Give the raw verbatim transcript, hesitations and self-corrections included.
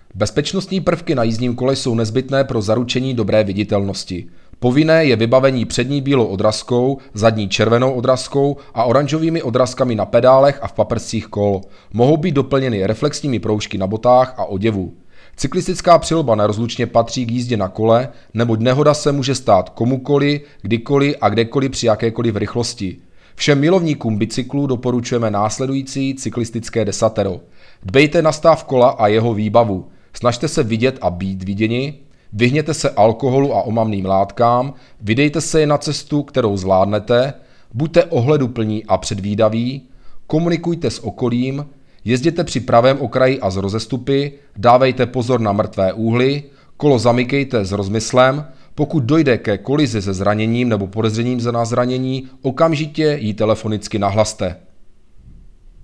Bezpečnostní prvky na jízdním kole jsou nezbytné pro zaručení dobré viditelnosti. Povinné je vybavení přední bílou odrazkou, zadní červenou odrazkou a oranžovými odrazkami na pedálech a v paprscích kol. Mohou být doplněny reflexními proužky na botách a oděvu. Cyklistická přilba nerozlučně patří k jízdě na kole, neboť nehoda se může stát komukoli, kdykoliv a kdekoliv při jakékoliv rychlosti. Všem milovníkům bicyklu doporučujeme následující cyklistické desatero. Dbejte na stav kola a jeho výbavu. Snažte se vidět a být viděni. Vyhněte se alkoholu a omamným látkám. Vydejte se je na cestu, kterou zvládnete. Buďte ohleduplní a předvídaví. Komunikujte s okolím. Jezděte při pravém okraji a z rozestupy. Dávejte pozor na mrtvé úhly. Kolo zamykejte s rozmyslem. Pokud dojde ke kolizi se zraněním nebo podezřením na zranění, okamžitě ji telefonicky nahlaste.